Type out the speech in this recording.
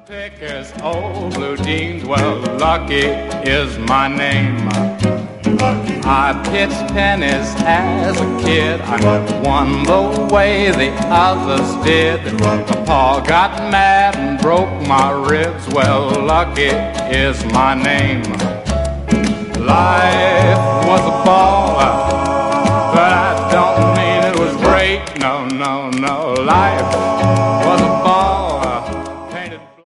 Pickers, old blue jeans, well, Lucky is my name. I pitched pennies as a kid. I never won the way the others did. My pa got mad and broke my ribs. Well, Lucky is my name. Life was a ball, but I don't mean it was great. No, no, no. Life